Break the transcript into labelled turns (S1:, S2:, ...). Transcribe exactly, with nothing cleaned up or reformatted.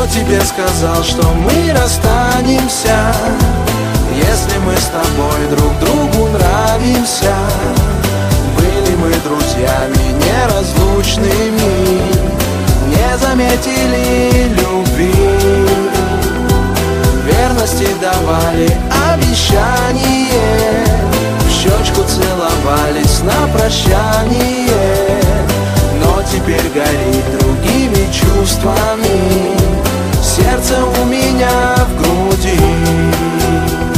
S1: Кто тебе сказал, что мы расстанемся, если мы с тобой друг другу нравимся? Были мы друзьями неразлучными, не заметили любви. Верности давали обещание, в щечку целовались на прощание.